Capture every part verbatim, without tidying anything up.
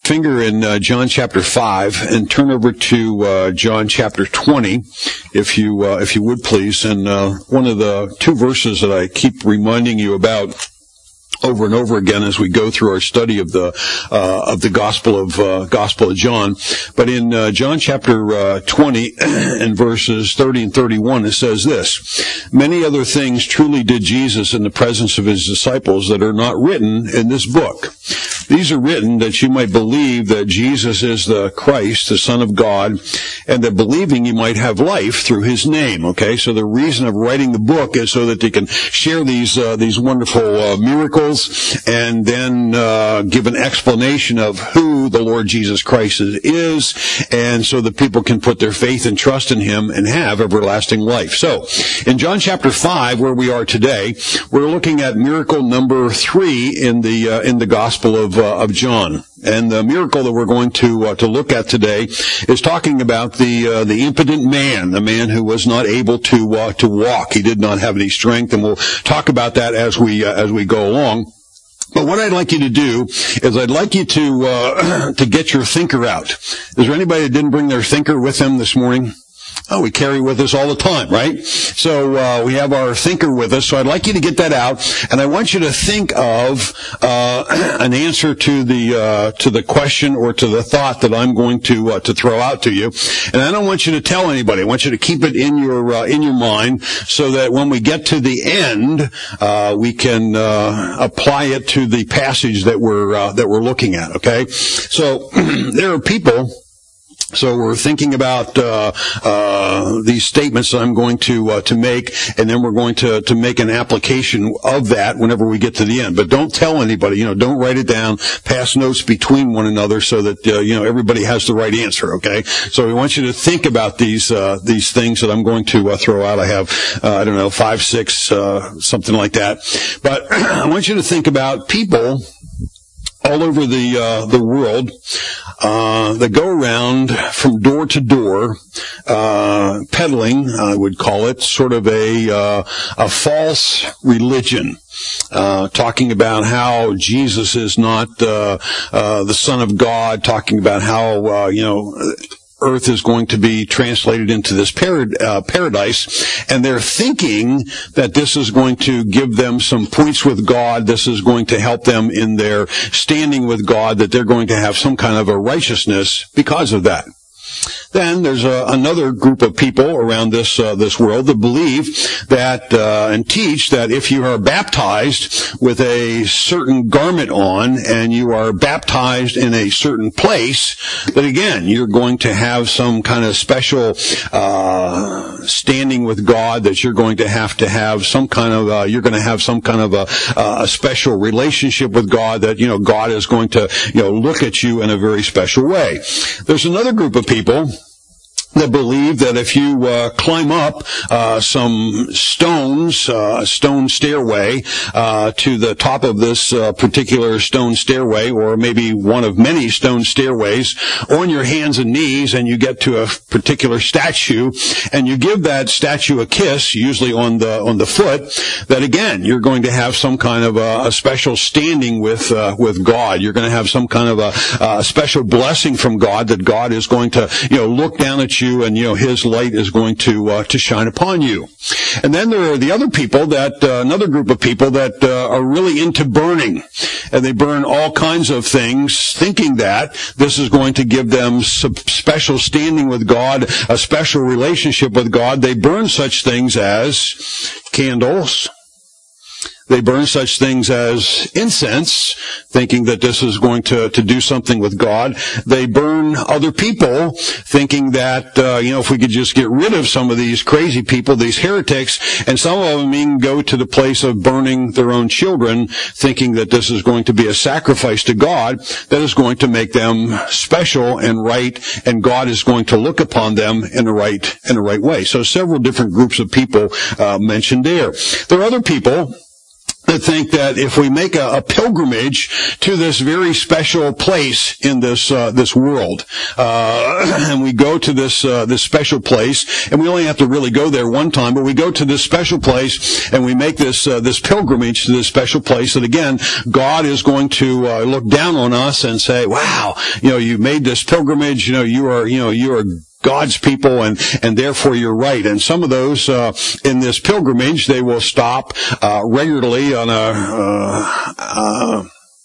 finger in uh, John chapter five and turn over to uh, John chapter twenty, if you uh, if you would please. And uh, one of the two verses that I keep reminding you about over and over again as we go through our study of the uh, of the Gospel of uh, Gospel of John. But in uh, John chapter uh, twenty and verses thirty and thirty-one, it says this: "Many other things truly did Jesus in the presence of his disciples that are not written in this book. These are written that you might believe that Jesus is the Christ, the Son of God, and that believing you might have life through his name." Okay, so the reason of writing the book is so that they can share these uh, these wonderful uh, miracles and then uh, give an explanation of who the Lord Jesus Christ is, and so that people can put their faith and trust in him and have everlasting life. So, in John chapter five, where we are today, we're looking at miracle number three in the uh, in the Gospel of uh, of John. And the miracle that we're going to uh, to look at today is talking about the uh, the impotent man, the man who was not able to uh, to walk. He did not have any strength, and we'll talk about that as we uh, as we go along. But what I'd like you to do is I'd like you to uh, to get your thinker out. Is there anybody that didn't bring their thinker with them this morning? Oh, we carry with us all the time, right? So uh, we have our thinker with us. So I'd like you to get that out, and I want you to think of uh, an answer to the uh, to the question or to the thought that I'm going to uh, to throw out to you. And I don't want you to tell anybody. I want you to keep it in your uh, in your mind, so that when we get to the end, uh, we can uh, apply it to the passage that we're uh, that we're looking at. Okay, so there are people. So we're thinking about uh, uh, these statements that I'm going to uh, to make, and then we're going to to make an application of that whenever we get to the end. But don't tell anybody. You know, don't write it down. Pass notes between one another so that uh, you know everybody has the right answer. Okay. So we want you to think about these uh, these things that I'm going to uh, throw out. I have uh, I don't know five, six, uh, something like that. But I want you to think about people all over the uh, the world uh, that go around from door to door, uh, peddling, I would call it, sort of a uh, a false religion, uh, talking about how Jesus is not uh, uh, the Son of God, talking about how uh, you know. Earth is going to be translated into this parad- uh, paradise, and they're thinking that this is going to give them some points with God, this is going to help them in their standing with God, that they're going to have some kind of a righteousness because of that. Then there's a, another group of people around this uh, this world that believe that uh, and teach that if you are baptized with a certain garment on and you are baptized in a certain place, that again you're going to have some kind of special uh, standing with God, that you're going to have to have some kind of uh, you're going to have some kind of a, a special relationship with God, that you know God is going to you know look at you in a very special way. There's another group of people that believe that if you uh, climb up uh, some stones, uh, a stone stairway uh, to the top of this uh, particular stone stairway, or maybe one of many stone stairways, on your hands and knees, and you get to a particular statue, and you give that statue a kiss, usually on the on the foot, that again you're going to have some kind of a, a special standing with uh, with God. You're going to have some kind of a, a special blessing from God, that God is going to you know look down at you you, and you know his light is going to uh, to shine upon you. And then there are the other people that uh, another group of people that uh, are really into burning, and they burn all kinds of things, thinking that this is going to give them some special standing with God, a special relationship with God. They burn such things as candles. They burn such things as incense, thinking that this is going to, to do something with God. They burn other people, thinking that, uh, you know, if we could just get rid of some of these crazy people, these heretics, and some of them even go to the place of burning their own children, thinking that this is going to be a sacrifice to God that is going to make them special and right, and God is going to look upon them in the right, in the right way. So several different groups of people uh, mentioned there. There are other people that think that if we make a, a pilgrimage to this very special place in this uh, this world, uh, and we go to this uh, this special place, and we only have to really go there one time, but we go to this special place, and we make this uh, this pilgrimage to this special place, that again, God is going to uh, look down on us and say, "Wow, you know, you made this pilgrimage. You know, you are, you know, you are God's people, and, and therefore you're right." And some of those, uh, in this pilgrimage, they will stop, uh, regularly on a, uh, uh,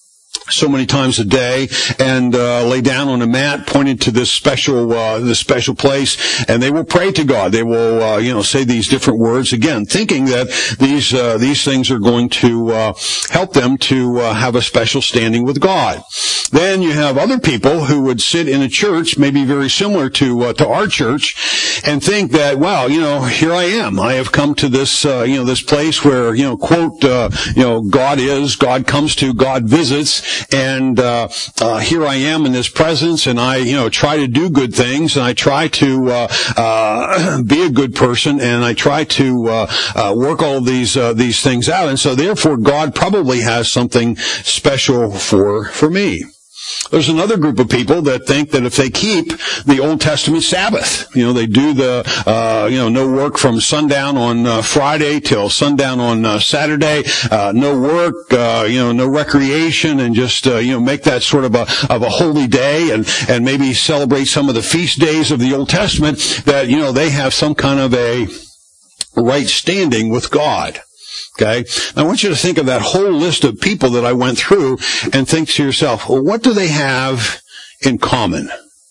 so many times a day, and uh, lay down on a mat pointed to this special uh, this special place, and they will pray to God. They will uh, you know say these different words, again thinking that these uh, these things are going to uh, help them to uh, have a special standing with God. Then you have other people who would sit in a church, maybe very similar to uh, to our church, and think that, wow, you know, here I am. I have come to this uh, you know this place where, you know, quote uh, you know God is, God comes to, God visits. And uh, uh here I am in His presence, and I, you know, try to do good things, and I try to uh, uh be a good person, and I try to uh, uh work all these uh, these things out. And so, therefore, God probably has something special for for me. There's another group of people that think that if they keep the Old Testament Sabbath, you know, they do the, uh, you know, no work from sundown on uh, Friday till sundown on uh, Saturday, uh, no work, uh, you know, no recreation, and just, uh, you know, make that sort of a, of a holy day, and, and maybe celebrate some of the feast days of the Old Testament, that, you know, they have some kind of a right standing with God. Okay? I want you to think of that whole list of people that I went through, and think to yourself, well, what do they have in common?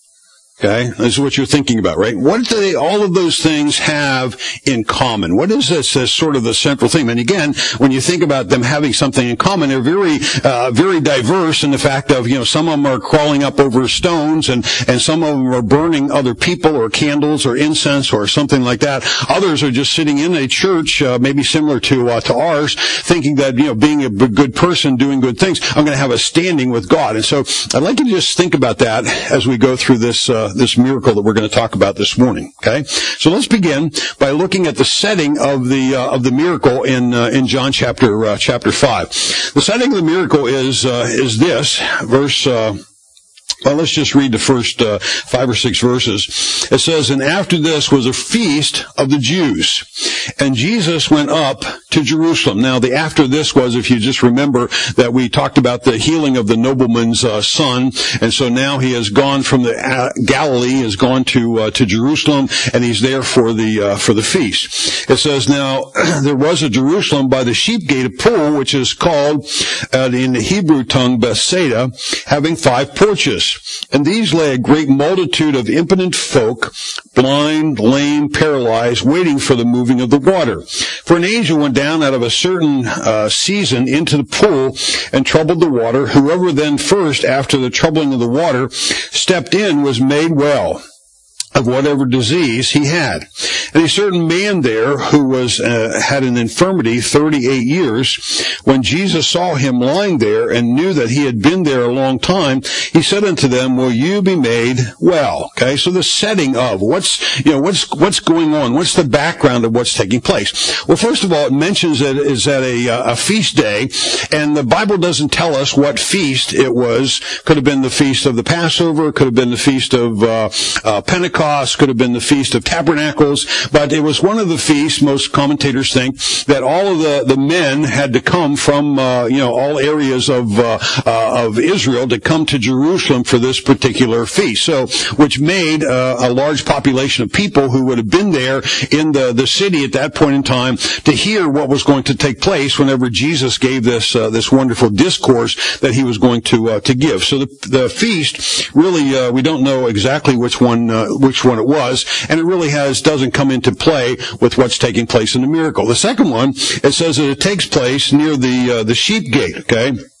Okay? This is what you're thinking about, right? What do they, all of those things have in common? What is this as sort of the central theme? And again, when you think about them having something in common, they're very, uh, very diverse in the fact of, you know, some of them are crawling up over stones, and, and some of them are burning other people, or candles, or incense, or something like that. Others are just sitting in a church, uh, maybe similar to, uh, to ours, thinking that, you know, being a good person, doing good things, I'm going to have a standing with God. And so, I'd like you to just think about that as we go through this, uh, this miracle that we're going to talk about this morning. Okay, so let's begin by looking at the setting of the uh, of the miracle in uh, in John chapter uh, chapter five. The setting of the miracle is uh, is this verse. Uh, Well, let's just read the first uh, five or six verses. It says, "And after this was a feast of the Jews, and Jesus went up to Jerusalem." Now, the after this was, if you just remember that we talked about the healing of the nobleman's uh, son, and so now he has gone from the uh, Galilee, has gone to uh, to Jerusalem, and he's there for the uh, for the feast. It says, "Now there was at Jerusalem by the sheep gate a pool, which is called uh, in the Hebrew tongue Bethsaida, having five porches. And these lay a great multitude of impotent folk, blind, lame, paralyzed, waiting for the moving of the water. For an angel went down out of a certain uh, season into the pool and troubled the water. Whoever then first, after the troubling of the water, stepped in was made well of whatever disease he had. And a certain man there who was uh, had an infirmity thirty-eight years, when Jesus saw him lying there and knew that he had been there a long time, he said unto them, Will you be made well? Okay, so the setting of what's, you know, what's, what's going on? What's the background of what's taking place? Well, first of all, it mentions that it is at a, a feast day, and the Bible doesn't tell us what feast it was. Could have been the feast of the Passover, could have been the feast of uh, uh, Pentecost, could have been the Feast of Tabernacles, but it was one of the feasts. Most commentators think that all of the, the men had to come from, uh, you know, all areas of, uh, uh, of Israel to come to Jerusalem for this particular feast. So, which made uh, a large population of people who would have been there in the, the city at that point in time to hear what was going to take place whenever Jesus gave this, uh, this wonderful discourse that he was going to, uh, to give. So the, the feast really, uh, we don't know exactly which one, uh, which one it was, and it really has doesn't come into play with what's taking place in the miracle. The second one, it says that it takes place near the uh, the sheep gate. Okay.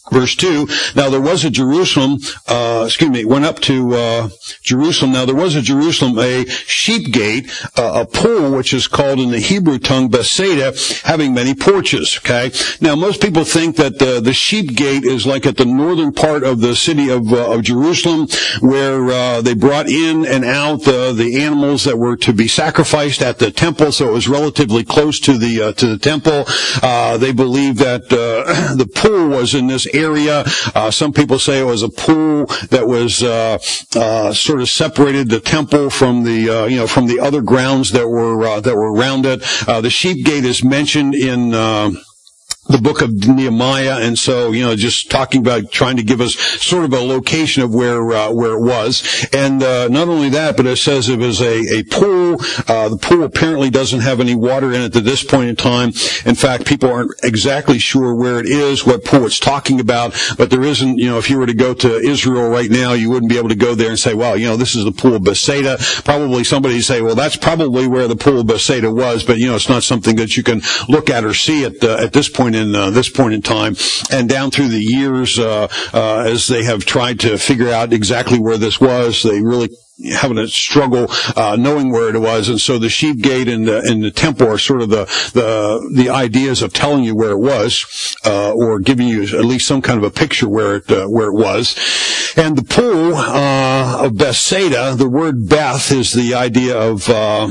Verse two, now there was a Jerusalem, uh, excuse me, went up to, uh, Jerusalem. Now there was a Jerusalem, a sheep gate, uh, a pool, which is called in the Hebrew tongue Bethsaida, having many porches, okay? Now most people think that the, the sheep gate is like at the northern part of the city of, uh, of Jerusalem, where, uh, they brought in and out, uh, the animals that were to be sacrificed at the temple, so it was relatively close to the, uh, to the temple. Uh, they believe that, uh, the pool was in this area. Uh, some people say it was a pool that was uh, uh, sort of separated the temple from the uh, you know from the other grounds that were uh, that were around it. Uh, the sheep gate is mentioned in Uh, the book of Nehemiah, and so, you know, just talking about trying to give us sort of a location of where, uh, where it was. And, uh, not only that, but it says it was a, a pool. Uh, the pool apparently doesn't have any water in it at this point in time. In fact, people aren't exactly sure where it is, what pool it's talking about, but there isn't, you know, if you were to go to Israel right now, you wouldn't be able to go there and say, well, you know, this is the pool of Bethsaida. Probably somebody say, well, that's probably where the pool of Bethsaida was, but, you know, it's not something that you can look at or see at, uh, at this point in uh, this point in time. And down through the years, uh, uh, as they have tried to figure out exactly where this was, they really having a struggle uh knowing where it was. And so the sheep gate and the, and the temple are sort of the the the ideas of telling you where it was, uh or giving you at least some kind of a picture where it uh, where it was. And the pool uh of Bethsaida, the word Beth is the idea of uh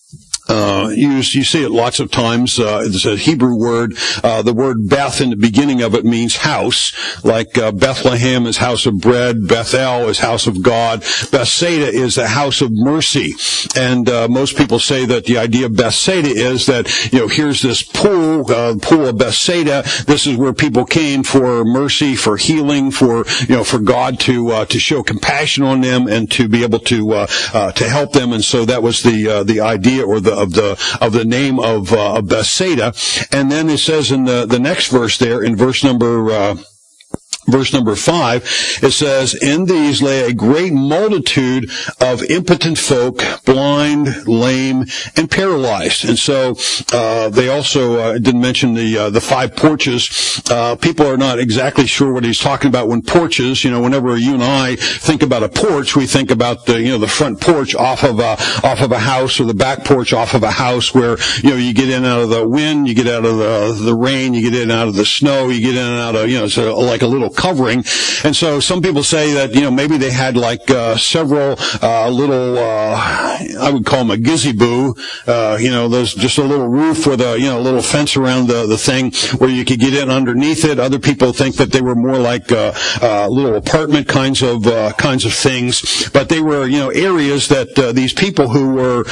Uh, you, you see it lots of times. Uh, it's a Hebrew word. Uh, the word Beth in the beginning of it means house. Like, uh, Bethlehem is house of bread. Bethel is house of God. Bethsaida is a house of mercy. And, uh, most people say that the idea of Bethsaida is that, you know, here's this pool, uh, pool of Bethsaida. This is where people came for mercy, for healing, for, you know, for God to, uh, to show compassion on them and to be able to, uh, uh, to help them. And so that was the, uh, the idea or the, of the of the name of, uh, of Bethsaida. And then it says in the, the next verse there, in verse number uh, verse number five, it says, in these lay a great multitude of impotent folk, blind, lame, and paralyzed. And so uh, they also uh, didn't mention the uh, the five porches. Uh, people are not exactly sure what he's talking about when porches. You know, whenever you and I think about a porch, we think about the you know the front porch off of a off of a house, or the back porch off of a house, where you know you get in and out of the wind, you get out of the the rain, you get in and out of the snow, you get in and out of you know so like a little covering. And so some people say that, you know, maybe they had like, uh, several, uh, little, uh, I would call them a gazebo, uh, you know, there's just a little roof with a, you know, a little fence around the, the thing where you could get in underneath it. Other people think that they were more like, uh, uh, little apartment kinds of, uh, kinds of things. But they were, you know, areas that, uh, these people who were,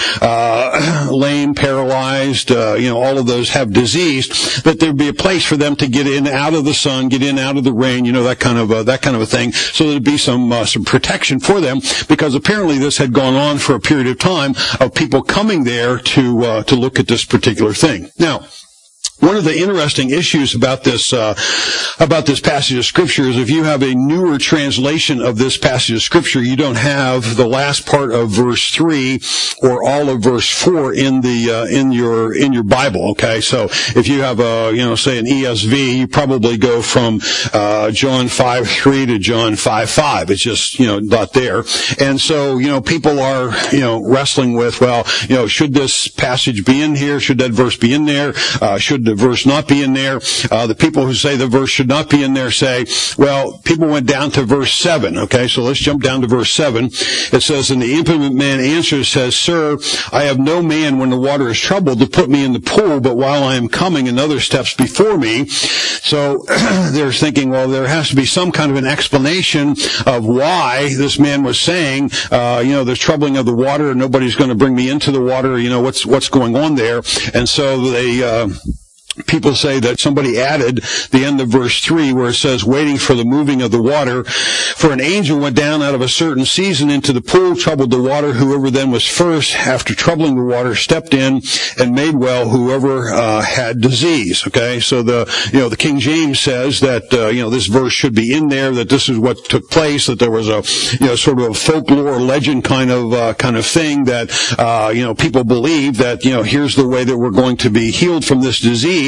uh, lame, paralyzed, uh, you know, all of those have disease, that there'd be a place for them to get in out of the sun, get in out of the rain, you know, that kind of of uh, that kind of a thing, so there'd be some uh, some protection for them, because apparently this had gone on for a period of time of people coming there to uh, to look at this particular thing. Now, one of the interesting issues about this, uh, about this passage of Scripture is if you have a newer translation of this passage of Scripture, you don't have the last part of verse three or all of verse four in the, uh, in your, in your Bible, okay? So if you have a, you know, say an E S V, you probably go from, uh, John five three to John five five. It's just, you know, not there. And so, you know, people are, you know, wrestling with, well, you know, should this passage be in here? Should that verse be in there? Uh, should the verse not be in there? Uh, the people who say the verse should not be in there say, well, people went down to verse seven, okay? So let's jump down to verse seven. It says, and the impotent man answers, says, Sir, I have no man when the water is troubled to put me in the pool, but while I am coming, another steps before me. So they're thinking, well, there has to be some kind of an explanation of why this man was saying, uh, you know, there's troubling of the water, and nobody's going to bring me into the water, you know, what's, what's going on there? And so they, uh, people say that somebody added the end of verse three where it says, waiting for the moving of the water. For an angel went down out of a certain season into the pool, troubled the water. Whoever then was first, after troubling the water, stepped in and made well whoever uh, had disease. Okay, so the, you know, the King James says that, uh, you know, this verse should be in there, that this is what took place, that there was a, you know, sort of a folklore legend kind of, uh, kind of thing that, uh, you know, people believe that, you know, here's the way that we're going to be healed from this disease.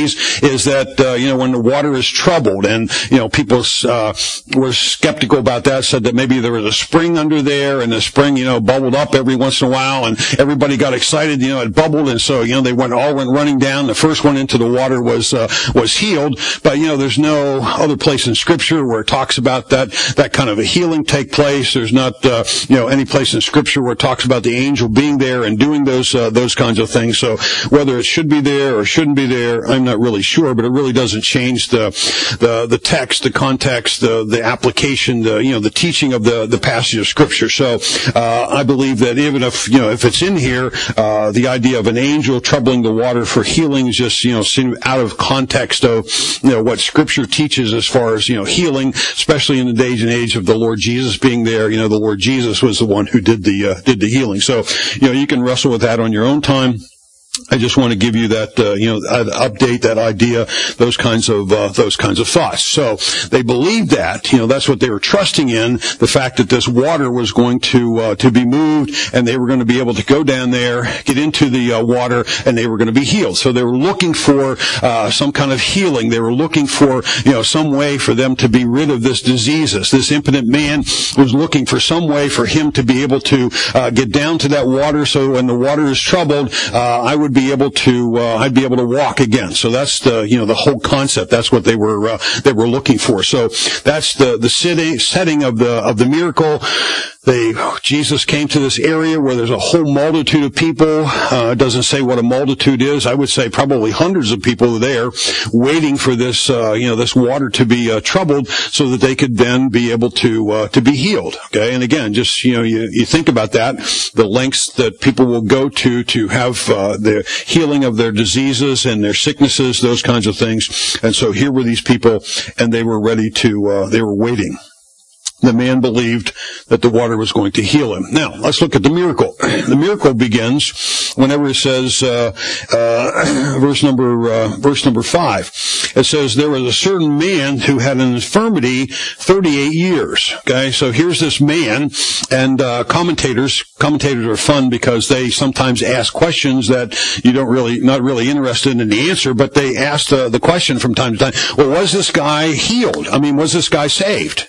days is that, uh, you know, when the water is troubled, and, you know, people uh, were skeptical about that, said that maybe there was a spring under there, and the spring, you know, bubbled up every once in a while, and everybody got excited, you know, it bubbled, and so, you know, they went all went running down. The first one into the water was uh, was healed, but, you know, there's no other place in Scripture where it talks about that that kind of a healing take place. There's not, uh, you know, any place in Scripture where it talks about the angel being there and doing those uh, those kinds of things. So whether it should be there or shouldn't be there, I'm not really sure, but it really doesn't change the the the text, the context, the the application, the, you know, the teaching of the the passage of Scripture. So uh, I believe that even if, you know, if it's in here, uh, the idea of an angel troubling the water for healing is just, you know, seem out of context of, you know, what Scripture teaches as far as, you know, healing, especially in the days and age of the Lord Jesus being there. You know, the Lord Jesus was the one who did the uh, did the healing. So, you know, you can wrestle with that on your own time. I just want to give you that, uh, you know, update, that idea, those kinds of, uh, those kinds of thoughts. So they believed that, you know, that's what they were trusting in, the fact that this water was going to, uh, to be moved, and they were going to be able to go down there, get into the uh, water, and they were going to be healed. So they were looking for, uh, some kind of healing. They were looking for, you know, some way for them to be rid of this diseases. This impotent man was looking for some way for him to be able to, uh, get down to that water, so when the water is troubled, uh, I would be able to, uh, I'd be able to walk again. So that's the, you know, the whole concept. That's what they were, uh, they were looking for. So that's the, the city, setting of the, of the miracle. They, Jesus came to this area where there's a whole multitude of people. Uh, it doesn't say what a multitude is. I would say probably hundreds of people there waiting for this, uh, you know, this water to be uh, troubled so that they could then be able to, uh, to be healed. Okay. And again, just, you know, you, you think about that, the lengths that people will go to to have, uh, the healing of their diseases and their sicknesses, those kinds of things. And so here were these people, and they were ready to, uh, they were waiting. The man believed that the water was going to heal him. Now, let's look at the miracle. The miracle begins whenever it says, uh, uh, verse number, uh, verse number five. It says, there was a certain man who had an infirmity thirty-eight years. Okay, so here's this man, and, uh, commentators, commentators are fun because they sometimes ask questions that you don't really, not really interested in the answer, but they ask the, the question from time to time, well, was this guy healed? I mean, was this guy saved?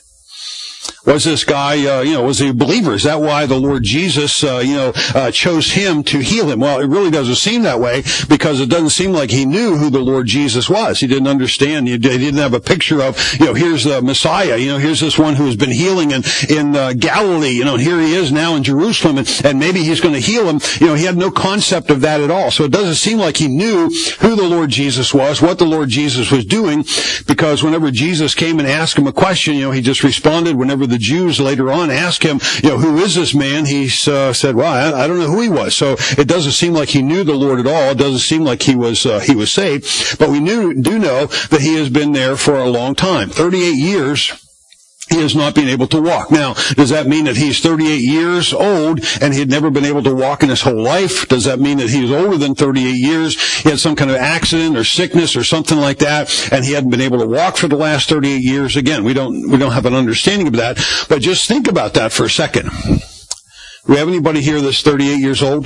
Was this guy, uh, you know, was he a believer? Is that why the Lord Jesus, uh, you know, uh, chose him to heal him? Well, it really doesn't seem that way, because it doesn't seem like he knew who the Lord Jesus was. He didn't understand. He didn't have a picture of, you know, here's the Messiah. You know, here's this one who has been healing in, in uh, Galilee. You know, and here he is now in Jerusalem, and, and maybe he's going to heal him. You know, he had no concept of that at all. So it doesn't seem like he knew who the Lord Jesus was, what the Lord Jesus was doing, because whenever Jesus came and asked him a question, you know, he just responded. Whenever the Jews later on asked him, you know, who is this man? He uh, said, well, I, I don't know who he was. So it doesn't seem like he knew the Lord at all. It doesn't seem like he was uh, he was saved. But we knew, do know that he has been there for a long time. thirty-eight years. He has not been able to walk. Now, does that mean that he's thirty-eight years old and he had never been able to walk in his whole life? Does that mean that he was older than thirty-eight years? He had some kind of accident or sickness or something like that, and he hadn't been able to walk for the last thirty-eight years? Again, we don't, we don't have an understanding of that, but just think about that for a second. Do we have anybody here that's thirty-eight years old?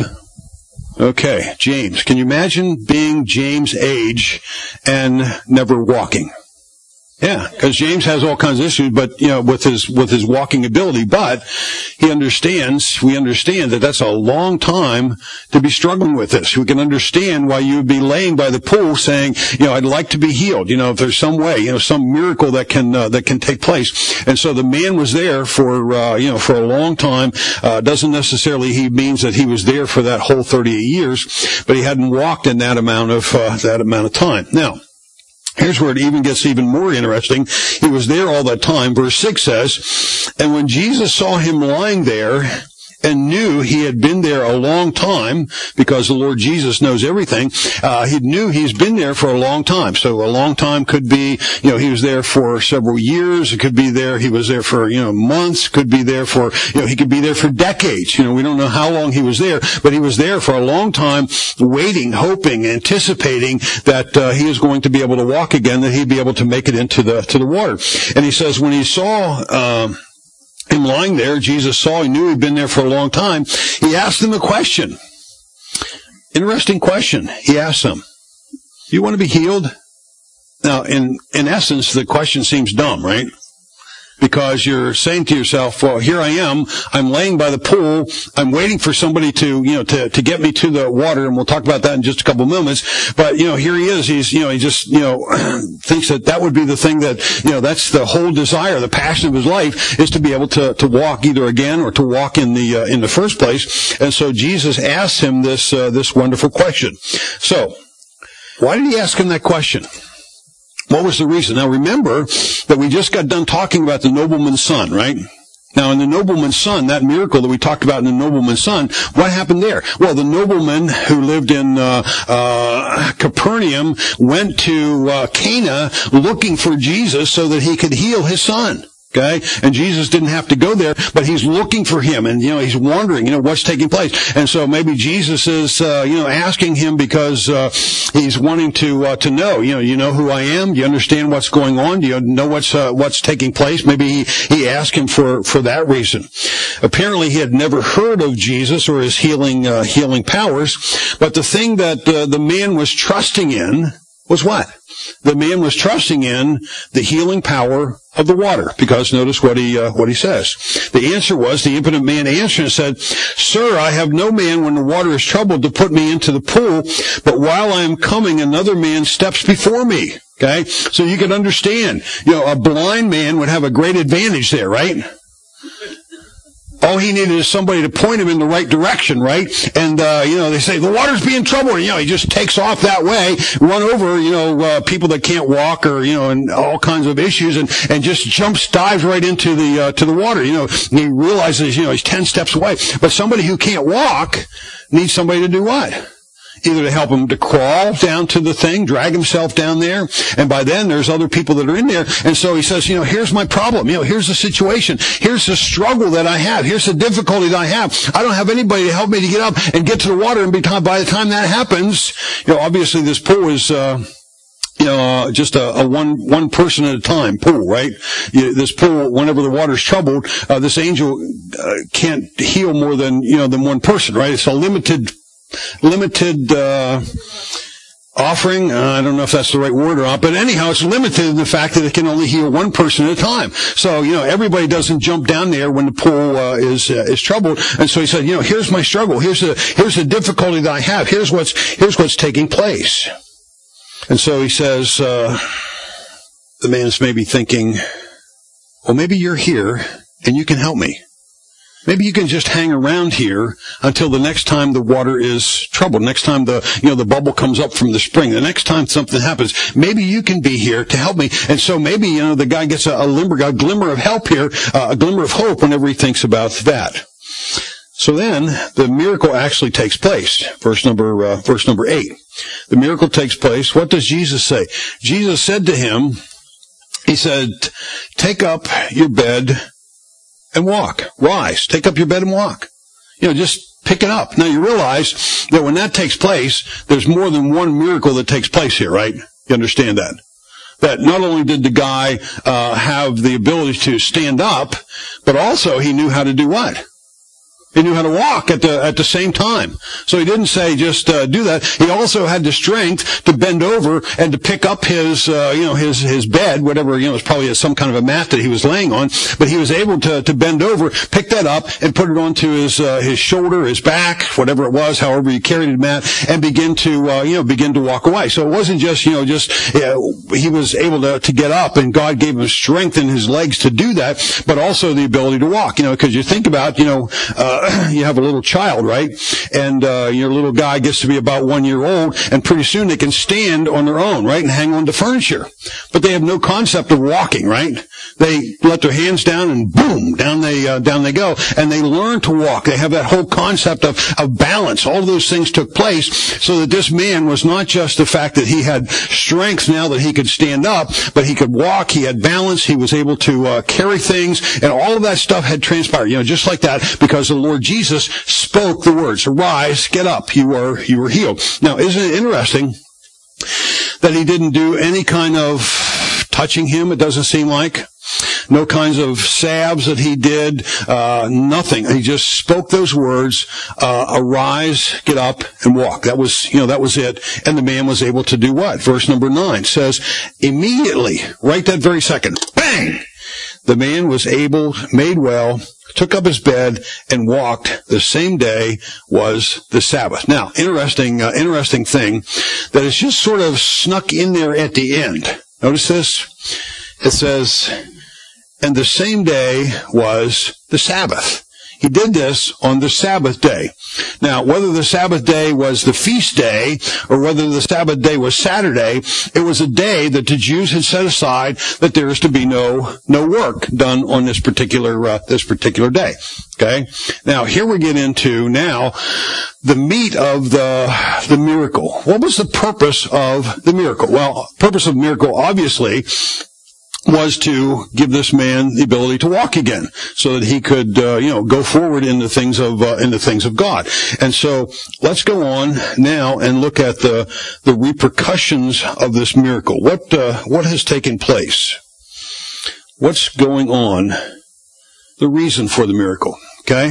Okay, James. Can you imagine being James' age and never walking? Yeah, because James has all kinds of issues, but, you know, with his, with his walking ability, but he understands, we understand that that's a long time to be struggling with this. We can understand why you would be laying by the pool saying, you know, I'd like to be healed. You know, if there's some way, you know, some miracle that can, uh, that can take place. And so the man was there for, uh, you know, for a long time. Uh, doesn't necessarily, he means that he was there for that whole thirty-eight years, but he hadn't walked in that amount of, uh, that amount of time. Now, here's where it even gets even more interesting. He was there all that time. Verse six says, and when Jesus saw him lying there and knew he had been there a long time, because the Lord Jesus knows everything, uh, he knew he's been there for a long time. So a long time could be, you know, he was there for several years. It could be there, he was there for, you know, months, could be there for, you know, he could be there for decades. You know, we don't know how long he was there, but he was there for a long time, waiting, hoping, anticipating that uh, he is going to be able to walk again, that he'd be able to make it into the, to the water. And he says when he saw, um, him lying there, Jesus saw, he knew he'd been there for a long time. He asked him a question. Interesting question. He asked him. You want to be healed? Now, in, in essence, the question seems dumb, right? Because you're saying to yourself, well, here I am, I'm laying by the pool, I'm waiting for somebody to, you know, to, to get me to the water, and we'll talk about that in just a couple of moments, but, you know, here he is, he's, you know, he just, you know, thinks that that would be the thing that, you know, that's the whole desire, the passion of his life, is to be able to, to walk either again or to walk in the, uh, in the first place, and so Jesus asked him this, uh, this wonderful question. So, why did he ask him that question? What was the reason? Now remember that we just got done talking about the nobleman's son, right? Now in the nobleman's son, that miracle that we talked about in the nobleman's son, what happened there? Well, the nobleman who lived in uh, uh Capernaum went to uh, Cana looking for Jesus so that he could heal his son. Okay? And Jesus didn't have to go there, but he's looking for him, and, you know, he's wondering, you know, what's taking place. And so maybe Jesus is, uh, you know, asking him because, uh, he's wanting to, uh, to know, you know, you know who I am? Do you understand what's going on? Do you know what's, uh, what's taking place? Maybe he, he asked him for, for that reason. Apparently he had never heard of Jesus or his healing, uh, healing powers, but the thing that, uh, the man was trusting in was what? The man was trusting in the healing power of the water, because notice what he uh, what he says. The answer was, the impotent man answered and said, "Sir, I have no man when the water is troubled to put me into the pool, but while I am coming, another man steps before me." Okay, so you can understand, you know, a blind man would have a great advantage there, right? All he needed is somebody to point him in the right direction, right? And, uh, you know, they say, the water's being troubled. And, you know, he just takes off that way, run over, you know, uh, people that can't walk, or, you know, and all kinds of issues, and, and just jumps, dives right into the, uh, to the water. You know, he realizes, you know, he's ten steps away. But somebody who can't walk needs somebody to do what? Either to help him to crawl down to the thing, drag himself down there, and by then there's other people that are in there. And so he says, you know, here's my problem. You know, here's the situation. Here's the struggle that I have. Here's the difficulty that I have. I don't have anybody to help me to get up and get to the water. And by the time that happens, you know, obviously this pool is, uh, you know, uh, just a, a one, one person at a time pool, right? You, this pool, whenever the water's troubled, uh, this angel, uh, can't heal more than, you know, than one person, right? It's a limited limited uh offering. uh, I don't know if that's the right word or not, but anyhow, it's limited in the fact that it can only heal one person at a time. So, you know, everybody doesn't jump down there when the pool uh, is uh, is troubled. And so he said, you know, here's my struggle. Here's the here's the difficulty that I have. Here's what's here's what's taking place. And so he says, uh the man's maybe thinking, well, maybe you're here and you can help me. Maybe you can just hang around here until the next time the water is troubled. Next time the, you know, the bubble comes up from the spring. The next time something happens, maybe you can be here to help me. And so maybe, you know, the guy gets a, a, limber, a glimmer of help here, uh, a glimmer of hope whenever he thinks about that. So then the miracle actually takes place. Verse number, uh, verse number eight. The miracle takes place. What does Jesus say? Jesus said to him, he said, "Take up your bed and walk. Rise. Take up your bed and walk." You know, just pick it up. Now you realize that when that takes place, there's more than one miracle that takes place here, right? You understand that? That not only did the guy uh have the ability to stand up, but also he knew how to do what? He knew how to walk at the at the same time. So he didn't say just uh, do that. He also had the strength to bend over and to pick up his uh, you know his his bed, whatever, you know, it was probably some kind of a mat that he was laying on. But he was able to to bend over, pick that up, and put it onto his uh, his shoulder, his back, whatever it was, however he carried the mat, and begin to uh, you know begin to walk away. So it wasn't just you know just uh, he was able to to get up, and God gave him strength in his legs to do that, but also the ability to walk. You know, because you think about you know. Uh, You have a little child, right? And uh your little guy gets to be about one year old, and pretty soon they can stand on their own, right? And hang on to furniture. But they have no concept of walking, right? They let their hands down and boom, down they uh, down they go. And they learn to walk. They have that whole concept of, of balance. All of those things took place so that this man was not just the fact that he had strength now that he could stand up, but he could walk, he had balance, he was able to uh, carry things, and all of that stuff had transpired, you know, just like that, because the Lord Jesus spoke the words, "Arise, get up, you are, you are healed." Now, isn't it interesting that he didn't do any kind of touching him? It doesn't seem like. no kinds of salves that he did, uh, nothing. He just spoke those words, uh, arise, get up, and walk. That was, you know, that was it. And the man was able to do what? Verse number nine says, immediately, right that very second, bang! The man was able, made well, took up his bed, and walked. The same day was the Sabbath. Now, interesting, uh, interesting thing that is just sort of snuck in there at the end. Notice this. It says, and the same day was the Sabbath. He did this on the Sabbath day. Now, whether the Sabbath day was the feast day or whether the Sabbath day was Saturday, it was a day that the Jews had set aside that there is to be no no work done on this particular uh, this particular day. Okay? Now, here we get into now the meat of the the miracle. What was the purpose of the miracle? Well, purpose of the miracle obviously was to give this man the ability to walk again, so that he could, uh, you know, go forward in the things of uh, in the things of God. And so, let's go on now and look at the the repercussions of this miracle. What uh, what has taken place? What's going on? The reason for the miracle. Okay,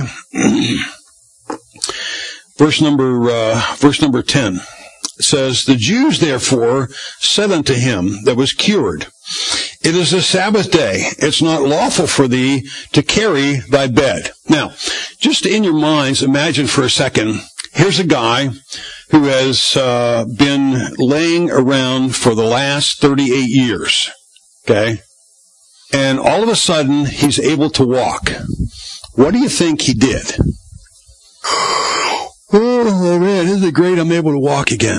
verse number uh, verse number ten says, "The Jews therefore said unto him that was cured, It is a Sabbath day. It's not lawful for thee to carry thy bed." Now, just in your minds, imagine for a second, here's a guy who has uh, been laying around for the last thirty-eight years, okay? And all of a sudden, he's able to walk. What do you think he did? Oh, man, isn't it great I'm able to walk again?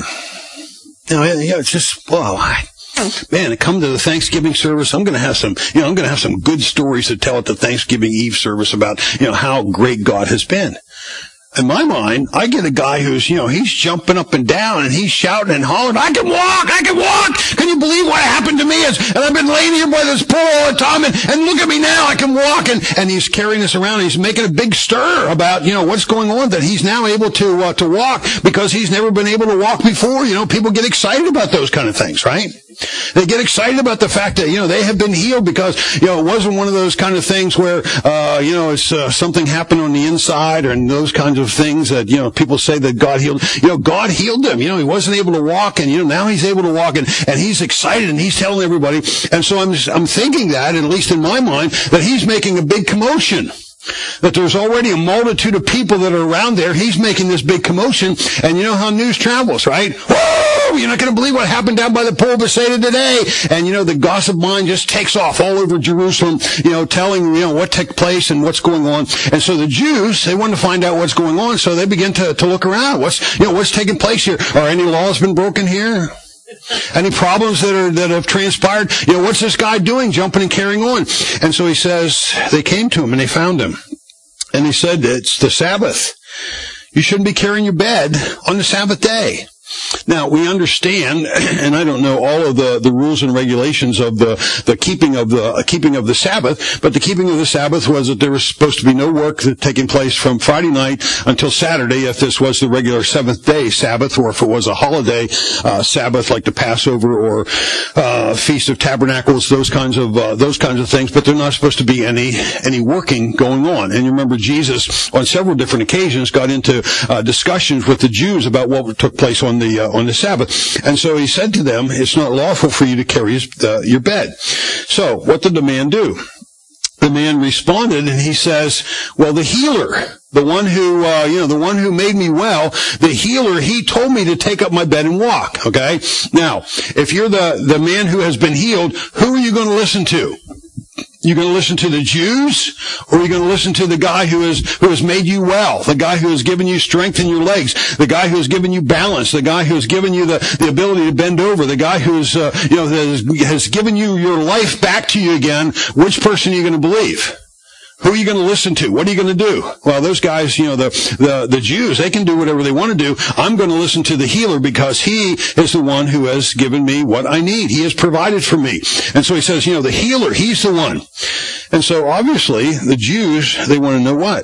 You know, it's just, wow, I... Man, come to the Thanksgiving service. I'm going to have some, you know, I'm going to have some good stories to tell at the Thanksgiving Eve service about, you know, how great God has been. In my mind, I get a guy who's, you know, he's jumping up and down and he's shouting and hollering, "I can walk! I can walk! Can you believe what happened to me? Is, and I've been laying here by this pool all the time, and, and look at me now, I can walk!" And, and he's carrying this around, and he's making a big stir about, you know, what's going on, that he's now able to, uh, to walk because he's never been able to walk before. You know, people get excited about those kind of things, right? They get excited about the fact that, you know, they have been healed because, you know, it wasn't one of those kind of things where, uh, you know, it's, uh, something happened on the inside or those kinds of things that, you know, people say that God healed. You know, God healed him. You know, he wasn't able to walk, and, you know, now he's able to walk, and, and he's excited, and he's telling everybody. And so I'm, I'm thinking that, at least in my mind, that he's making a big commotion. That there's already a multitude of people that are around there. He's making this big commotion, and you know how news travels, right? Whoa! You're not going to believe what happened down by the pool of Bethsaida today. And you know, the gossip line just takes off all over Jerusalem, you know, telling, you know, what took place and what's going on. And so the Jews, they want to find out what's going on, so they begin to, to look around. What's, you know, what's taking place here? Are any laws been broken here? Any problems that are, that have transpired? You know, what's this guy doing, jumping and carrying on? And so he says, they came to him and they found him. And he said, "It's the Sabbath. You shouldn't be carrying your bed on the Sabbath day." Now, we understand, and I don't know all of the, the rules and regulations of the, the keeping of the uh, keeping of the Sabbath, but the keeping of the Sabbath was that there was supposed to be no work taking place from Friday night until Saturday, if this was the regular seventh day Sabbath, or if it was a holiday uh, Sabbath like the Passover or uh, Feast of Tabernacles, those kinds of uh, those kinds of things. But there's not supposed to be any any working going on. And you remember Jesus on several different occasions got into uh, discussions with the Jews about what took place on the Uh, on the Sabbath. And so he said to them, "It's not lawful for you to carry his, uh, your bed." So what did the man do? The man responded and he says, "Well, the healer, the one who, uh, you know, the one who made me well, the healer, he told me to take up my bed and walk." Okay? Now, if you're the, the man who has been healed, who are you going to listen to? You going to listen to the Jews, or are you going to listen to the guy who has who has made you well, the guy who has given you strength in your legs, the guy who has given you balance, the guy who has given you the, the ability to bend over, the guy who's uh, you know has, has given you your life back to you again? Which person are you going to believe? Who are you going to listen to? What are you going to do? Well, those guys, you know, the, the, the Jews, they can do whatever they want to do. I'm going to listen to the healer because he is the one who has given me what I need. He has provided for me. And so he says, you know, the healer, he's the one. And so obviously the Jews, they want to know what?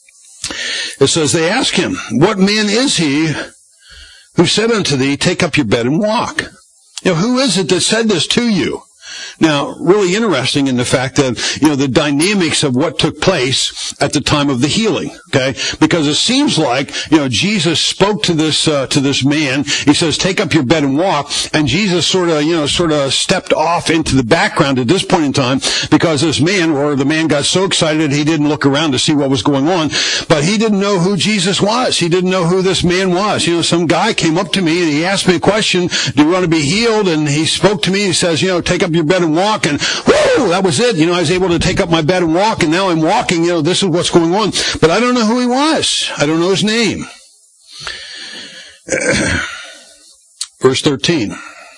It says they ask him, "What man is he who said unto thee, take up your bed and walk?" You know, who is it that said this to you? Now, really interesting in the fact that, you know, the dynamics of what took place at the time of the healing, okay? Because it seems like, you know, Jesus spoke to this, uh, to this man. He says, take up your bed and walk. And Jesus sort of, you know, sort of stepped off into the background at this point in time because this man, or the man got so excited he didn't look around to see what was going on. But he didn't know who Jesus was. He didn't know who this man was. You know, some guy came up to me and he asked me a question, do you want to be healed? And he spoke to me. He says, you know, take up your bed and walk, and whoo, that was it. You know, I was able to take up my bed and walk, and now I'm walking. You know, this is what's going on. But I don't know who he was. I don't know his name. Verse thirteen.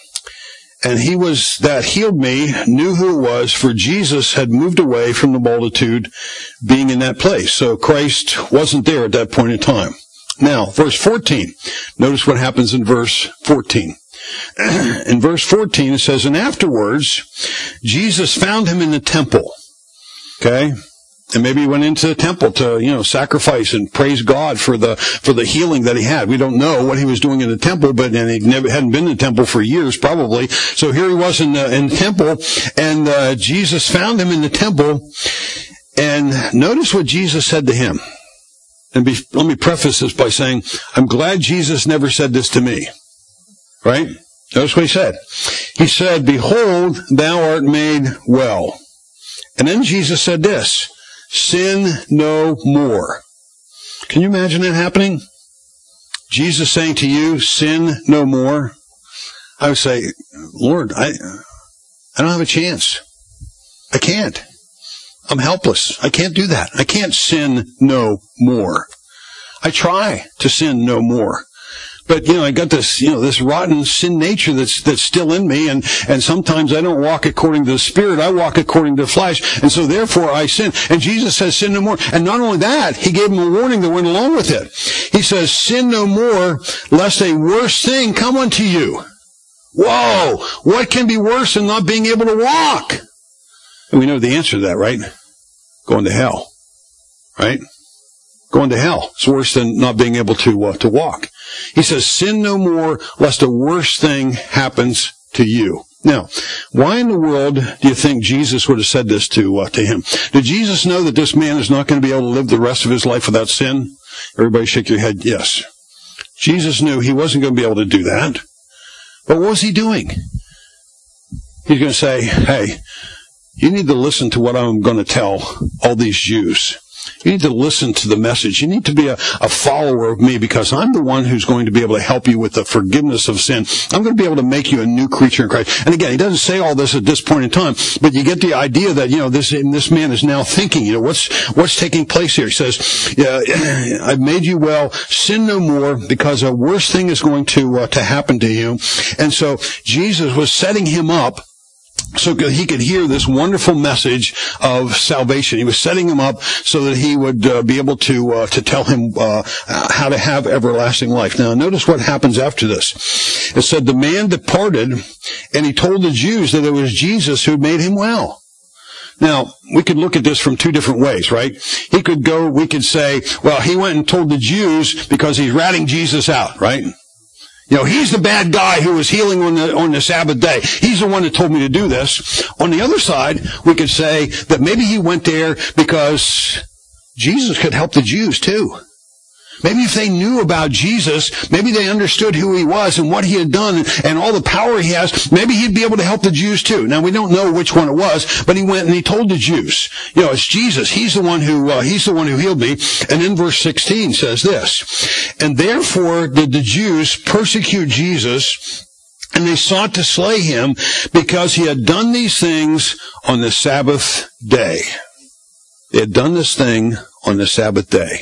And he was that healed me, knew who it was, for Jesus had moved away from the multitude being in that place. So Christ wasn't there at that point in time. Now, verse fourteen. Notice what happens in verse fourteen. In verse fourteen, it says, and afterwards, Jesus found him in the temple. Okay? And maybe he went into the temple to, you know, sacrifice and praise God for the, for the healing that he had. We don't know what he was doing in the temple, but, and he never, hadn't been in the temple for years, probably. So here he was in the, in the temple, and, uh, Jesus found him in the temple. And notice what Jesus said to him. And be, let me preface this by saying, I'm glad Jesus never said this to me. Right? Notice what he said. He said, behold, thou art made well. And then Jesus said this, sin no more. Can you imagine that happening? Jesus saying to you, sin no more. I would say, Lord, I, I don't have a chance. I can't. I'm helpless. I can't do that. I can't sin no more. I try to sin no more. But, you know, I got this, you know, this rotten sin nature that's, that's still in me. And, and sometimes I don't walk according to the Spirit. I walk according to the flesh. And so therefore I sin. And Jesus says, sin no more. And not only that, he gave him a warning that went along with it. He says, sin no more, lest a worse thing come unto you. Whoa! What can be worse than not being able to walk? And we know the answer to that, right? Going to hell. Right? Going to hell. It's worse than not being able to, uh, to walk. He says, sin no more, lest a worse thing happens to you. Now, why in the world do you think Jesus would have said this to, uh, to him? Did Jesus know that this man is not going to be able to live the rest of his life without sin? Everybody shake your head, yes. Jesus knew he wasn't going to be able to do that. But what was he doing? He's going to say, hey, you need to listen to what I'm going to tell all these Jews. You need to listen to the message. You need to be a, a follower of me, because I'm the one who's going to be able to help you with the forgiveness of sin. I'm going to be able to make you a new creature in Christ. And again, he doesn't say all this at this point in time, but you get the idea that, you know, this this man is now thinking, you know, what's what's taking place here? He says, yeah, I've made you well. Sin no more, because a worse thing is going to uh, to happen to you. And so Jesus was setting him up so he could hear this wonderful message of salvation. He was setting him up so that he would uh, be able to uh, to tell him uh, how to have everlasting life. Now, notice what happens after this. It said, the man departed, and he told the Jews that it was Jesus who made him well. Now, we could look at this from two different ways, right? He could go, we could say, well, he went and told the Jews because he's ratting Jesus out, right? You know, he's the bad guy who was healing on the, on the Sabbath day. He's the one that told me to do this. On the other side, we could say that maybe he went there because Jesus could help the Jews too. Maybe if they knew about Jesus, maybe they understood who he was and what he had done and all the power he has, maybe he'd be able to help the Jews too. Now, we don't know which one it was, but he went and he told the Jews, you know, it's Jesus. He's the one who, uh, he's the one who healed me. And then verse sixteen says this, and therefore did the Jews persecute Jesus, and they sought to slay him because he had done these things on the Sabbath day. They had done this thing on the Sabbath day.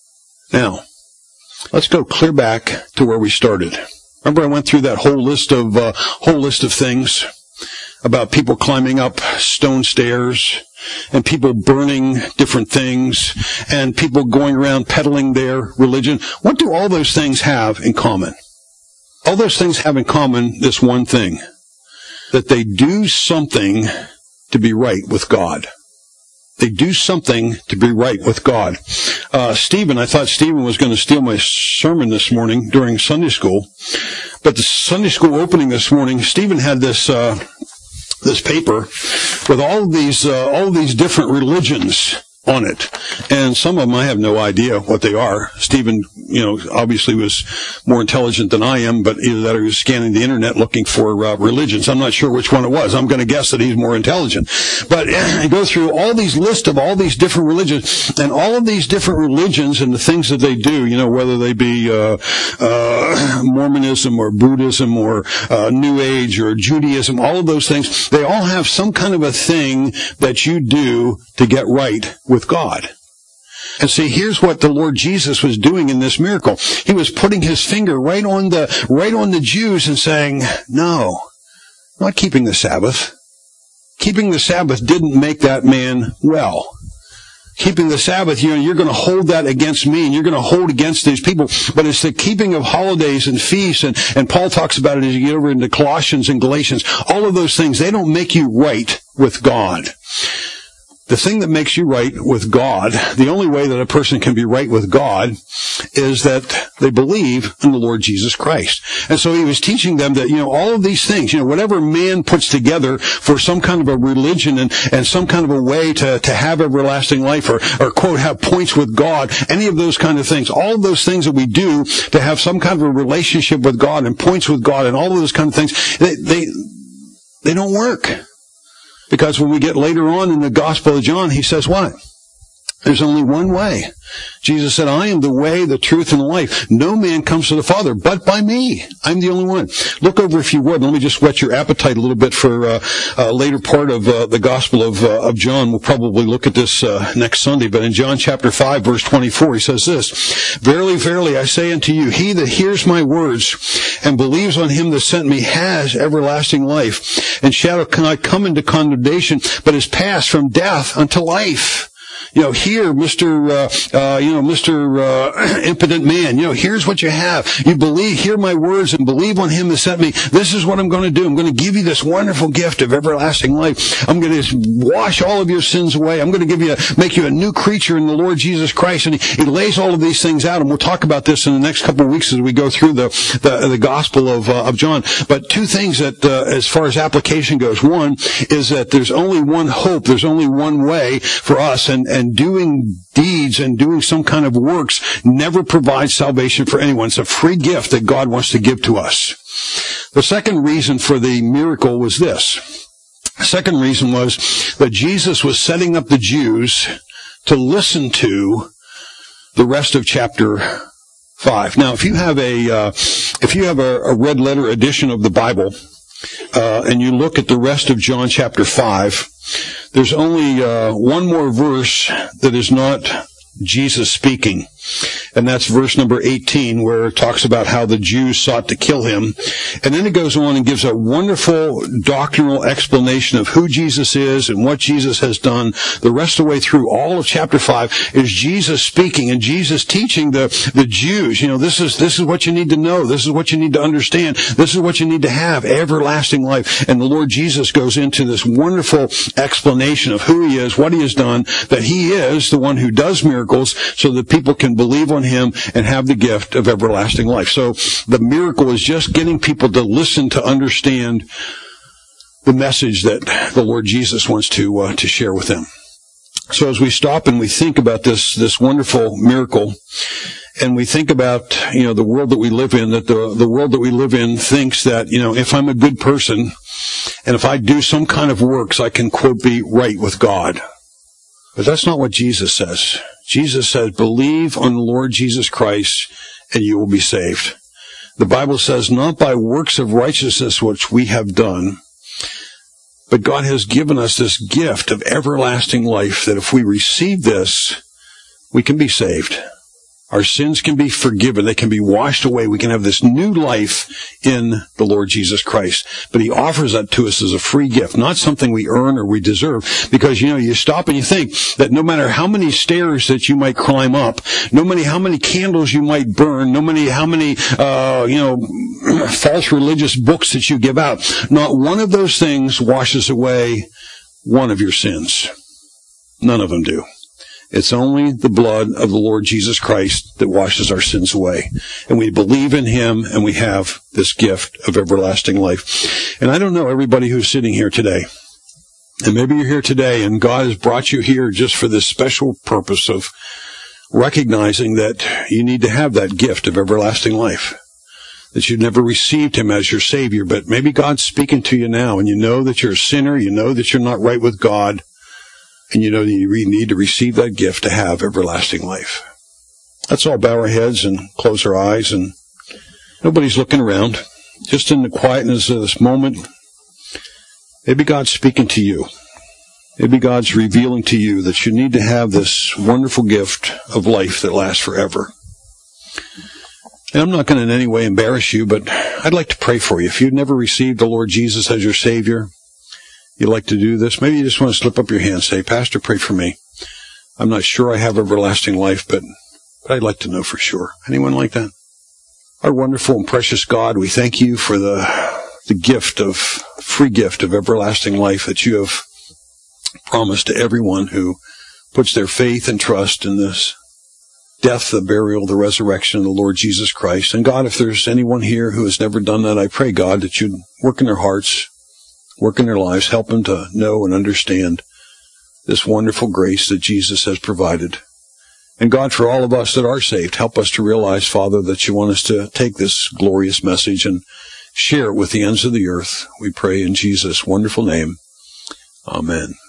Now, let's go clear back to where we started. Remember, I went through that whole list of uh, whole list of things about people climbing up stone stairs and people burning different things and people going around peddling their religion. What do all those things have in common? All those things have in common this one thing, that they do something to be right with God. They do something to be right with God. Uh, Stephen, I thought Stephen was going to steal my sermon this morning during Sunday school. But the Sunday school opening this morning, Stephen had this, uh, this paper with all of these, uh, all of these different religions on it. And some of them I have no idea what they are. Stephen, you know, obviously was more intelligent than I am, but either that or he was scanning the internet looking for uh, religions. I'm not sure which one it was. I'm going to guess that he's more intelligent. But he goes through all these lists of all these different religions, and all of these different religions and the things that they do, you know, whether they be uh, uh, Mormonism or Buddhism or uh, New Age or Judaism, all of those things, they all have some kind of a thing that you do to get right with God. And see, here's what the Lord Jesus was doing in this miracle. He was putting his finger right on the, right on the Jews and saying, no, not keeping the Sabbath. Keeping the Sabbath didn't make that man well. Keeping the Sabbath, you know, you're going to hold that against me, and you're going to hold against these people. But it's the keeping of holidays and feasts, and, and Paul talks about it as you get over into Colossians and Galatians. All of those things, they don't make you right with God. The thing that makes you right with God, the only way that a person can be right with God, is that they believe in the Lord Jesus Christ. And so he was teaching them that, you know, all of these things, you know, whatever man puts together for some kind of a religion and, and some kind of a way to, to have everlasting life or, or, quote, have points with God, any of those kind of things, all of those things that we do to have some kind of a relationship with God and points with God and all of those kind of things, they, they, they don't work. Because when we get later on in the Gospel of John, he says what? There's only one way. Jesus said, I am the way, the truth, and the life. No man comes to the Father but by me. I'm the only one. Look over, if you would. Let me just whet your appetite a little bit for uh, a later part of uh, the Gospel of, uh, of John. We'll probably look at this uh, next Sunday. But in John chapter five, verse twenty-four, he says this, Verily, verily, I say unto you, he that hears my words and believes on him that sent me has everlasting life, and shall not come into condemnation, but is passed from death unto life. You know, here, Mister Uh, uh, you know, Mister Uh, impotent man, you know, here's what you have. You believe, hear my words and believe on him that sent me. This is what I'm going to do. I'm going to give you this wonderful gift of everlasting life. I'm going to wash all of your sins away. I'm going to give you, a, make you a new creature in the Lord Jesus Christ. And he, he lays all of these things out, and we'll talk about this in the next couple of weeks as we go through the the, the Gospel of uh, of John. But two things that, uh, as far as application goes, one is that there's only one hope. There's only one way for us, and and doing deeds and doing some kind of works never provides salvation for anyone. It's a free gift that God wants to give to us. The second reason for the miracle was this. The second reason was that Jesus was setting up the Jews to listen to the rest of chapter five. Now, if you have a uh, if you have a, a red letter edition of the Bible, uh, and you look at the rest of John chapter five, there's only uh, one more verse that is not Jesus speaking. And that's verse number eighteen, where it talks about how the Jews sought to kill him. And then it goes on and gives a wonderful doctrinal explanation of who Jesus is and what Jesus has done. The rest of the way through all of chapter five is Jesus speaking and Jesus teaching the, the Jews, you know, this is, this is what you need to know. This is what you need to understand. This is what you need to have, everlasting life. And the Lord Jesus goes into this wonderful explanation of who he is, what he has done, that he is the one who does miracles so that people can believe on him and have the gift of everlasting life. So the miracle is just getting people to listen, to understand the message that the Lord Jesus wants to uh, to share with them. So as we stop and we think about this this wonderful miracle, and we think about, you know, the world that we live in, that the the world that we live in thinks that, you know, if I'm a good person and if I do some kind of works, I can, quote, be right with God. But that's not what Jesus says. Jesus says, believe on the Lord Jesus Christ and you will be saved. The Bible says, not by works of righteousness which we have done, but God has given us this gift of everlasting life, that if we receive this, we can be saved. Our sins can be forgiven. They can be washed away. We can have this new life in the Lord Jesus Christ. But he offers that to us as a free gift, not something we earn or we deserve. Because, you know, you stop and you think that no matter how many stairs that you might climb up, no matter how many candles you might burn, no matter how many, uh, you know, false religious books that you give out, not one of those things washes away one of your sins. None of them do. It's only the blood of the Lord Jesus Christ that washes our sins away. And we believe in him, and we have this gift of everlasting life. And I don't know everybody who's sitting here today. And maybe you're here today, and God has brought you here just for this special purpose of recognizing that you need to have that gift of everlasting life. That you've never received him as your Savior, but maybe God's speaking to you now, and you know that you're a sinner, you know that you're not right with God, and you know that you need to receive that gift to have everlasting life. Let's all bow our heads and close our eyes, and nobody's looking around. Just in the quietness of this moment, maybe God's speaking to you. Maybe God's revealing to you that you need to have this wonderful gift of life that lasts forever. And I'm not going to in any way embarrass you, but I'd like to pray for you. If you've never received the Lord Jesus as your Savior, you'd like to do this, maybe you just want to slip up your hand and say, Pastor, pray for me. I'm not sure I have everlasting life, but, but I'd like to know for sure. Anyone like that? Our wonderful and precious God, we thank you for the, the gift of, free gift of everlasting life that you have promised to everyone who puts their faith and trust in this death, the burial, the resurrection of the Lord Jesus Christ. And God, if there's anyone here who has never done that, I pray, God, that you'd work in their hearts, work in their lives, help them to know and understand this wonderful grace that Jesus has provided. And God, for all of us that are saved, help us to realize, Father, that you want us to take this glorious message and share it with the ends of the earth. We pray in Jesus' wonderful name. Amen.